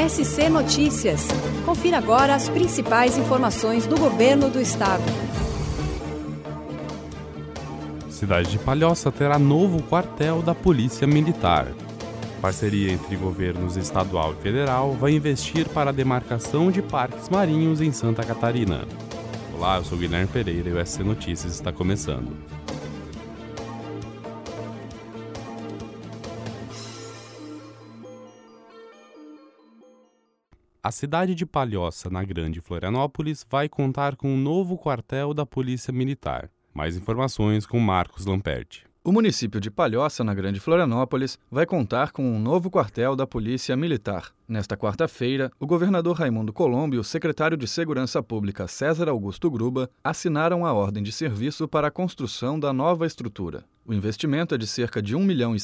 SC Notícias. Confira agora as principais informações do Governo do Estado. Cidade de Palhoça terá novo quartel da Polícia Militar. Parceria entre governos estadual e federal vai investir para a demarcação de parques marinhos em Santa Catarina. Olá, eu sou Guilherme Pereira e o SC Notícias está começando. A cidade de Palhoça, na Grande Florianópolis, vai contar com um novo quartel da Polícia Militar. Mais informações com Marcos Lamperti. O município de Palhoça, na Grande Florianópolis, vai contar com um novo quartel da Polícia Militar. Nesta quarta-feira, o governador Raimundo Colombo e o secretário de Segurança Pública César Augusto Gruba assinaram a ordem de serviço para a construção da nova estrutura. O investimento é de cerca de R$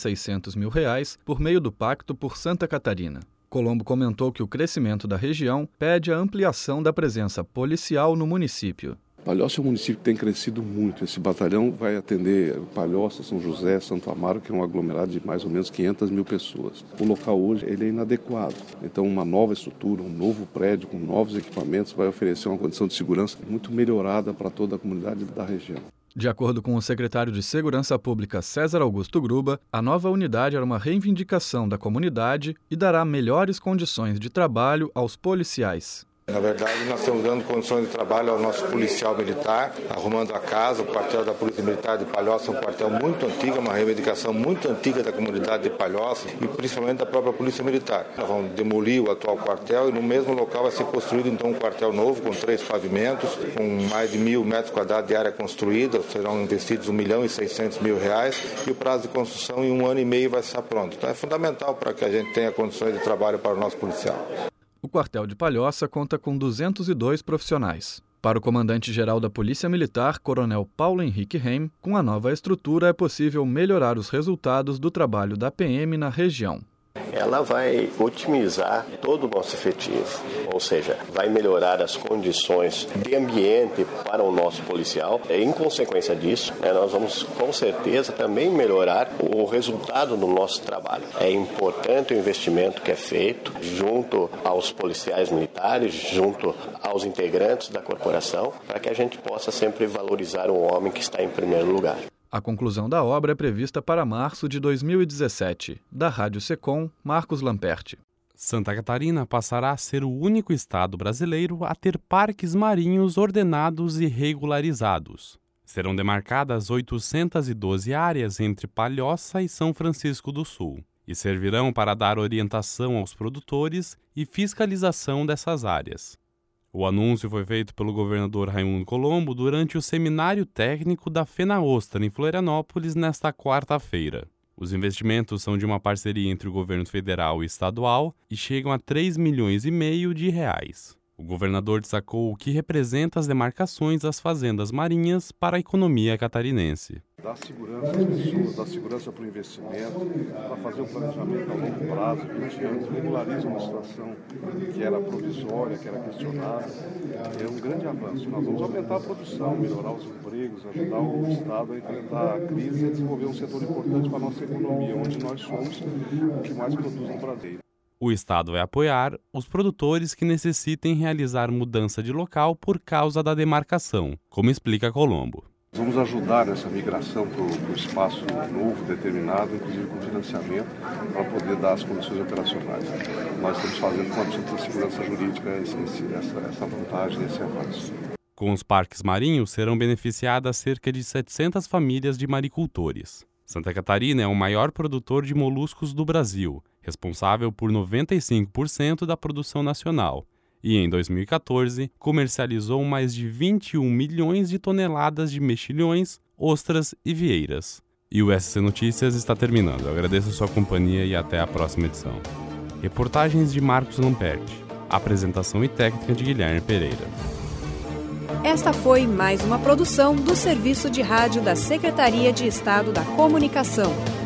1.600.000 por meio do Pacto por Santa Catarina. Colombo comentou que o crescimento da região pede a ampliação da presença policial no município. Palhoça é um município que tem crescido muito. Esse batalhão vai atender Palhoça, São José, Santo Amaro, que é um aglomerado de mais ou menos 500 mil pessoas. O local hoje ele é inadequado. Então uma nova estrutura, um novo prédio com novos equipamentos vai oferecer uma condição de segurança muito melhorada para toda a comunidade da região. De acordo com o secretário de Segurança Pública César Augusto Gruba, a nova unidade era uma reivindicação da comunidade e dará melhores condições de trabalho aos policiais. Na verdade, nós estamos dando condições de trabalho ao nosso policial militar, arrumando a casa. O quartel da Polícia Militar de Palhoça é um quartel muito antigo, uma reivindicação muito antiga da comunidade de Palhoça e principalmente da própria Polícia Militar. Nós vamos demolir o atual quartel e no mesmo local vai ser construído então um quartel novo com 3 pavimentos, com mais de 1.000 metros quadrados de área construída, serão investidos R$ 1.600.000 e o prazo de construção em 1 ano e meio vai estar pronto. Então é fundamental para que a gente tenha condições de trabalho para o nosso policial. O quartel de Palhoça conta com 202 profissionais. Para o comandante-geral da Polícia Militar, Coronel Paulo Henrique Reim, com a nova estrutura é possível melhorar os resultados do trabalho da PM na região. Ela vai otimizar todo o nosso efetivo, ou seja, vai melhorar as condições de ambiente para o nosso policial. Em consequência disso, nós vamos com certeza também melhorar o resultado do nosso trabalho. É importante o investimento que é feito junto aos policiais militares, junto aos integrantes da corporação, para que a gente possa sempre valorizar o homem que está em primeiro lugar. A conclusão da obra é prevista para março de 2017. Da Rádio Secom, Marcos Lamperti. Santa Catarina passará a ser o único estado brasileiro a ter parques marinhos ordenados e regularizados. Serão demarcadas 812 áreas entre Palhoça e São Francisco do Sul e servirão para dar orientação aos produtores e fiscalização dessas áreas. O anúncio foi feito pelo governador Raimundo Colombo durante o seminário técnico da FENAOSTRA em Florianópolis nesta quarta-feira. Os investimentos são de uma parceria entre o governo federal e estadual e chegam a R$ 3,5 milhões. O governador destacou o que representa as demarcações das fazendas marinhas para a economia catarinense. Dá segurança às pessoas, dá segurança para o investimento, para fazer um planejamento a longo prazo, 20 anos, regulariza uma situação que era provisória, que era questionada. É um grande avanço. Nós vamos aumentar a produção, melhorar os empregos, ajudar o Estado a enfrentar a crise e desenvolver um setor importante para a nossa economia, onde nós somos o que mais produz no Brasil. O Estado vai apoiar os produtores que necessitem realizar mudança de local por causa da demarcação, como explica Colombo. Vamos ajudar nessa migração para o espaço novo, determinado, inclusive com financiamento, para poder dar as condições operacionais. Nós estamos fazendo com a absoluta segurança jurídica essa vantagem, esse avanço. Com os parques marinhos serão beneficiadas cerca de 700 famílias de maricultores. Santa Catarina é o maior produtor de moluscos do Brasil, responsável por 95% da produção nacional, e em 2014 comercializou mais de 21 milhões de toneladas de mexilhões, ostras e vieiras. E o SC Notícias está terminando. Eu agradeço a sua companhia e até a próxima edição. Reportagens de Marcos Lamperti. Apresentação e técnica de Guilherme Pereira. Esta foi mais uma produção do Serviço de Rádio da Secretaria de Estado da Comunicação.